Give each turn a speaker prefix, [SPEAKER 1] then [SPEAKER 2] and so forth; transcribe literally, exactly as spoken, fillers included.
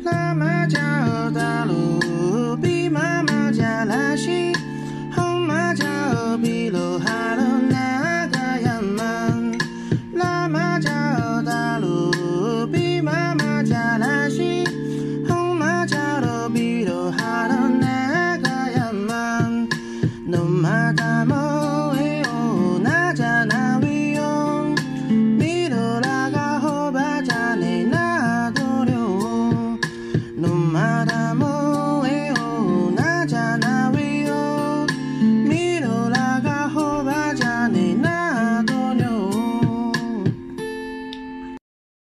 [SPEAKER 1] lama jauh lalu bimama jalasi homa jauh bilo halo nagayaman lama jauh lalu bimama jalasi homa jauh bilo halo nagayaman no matter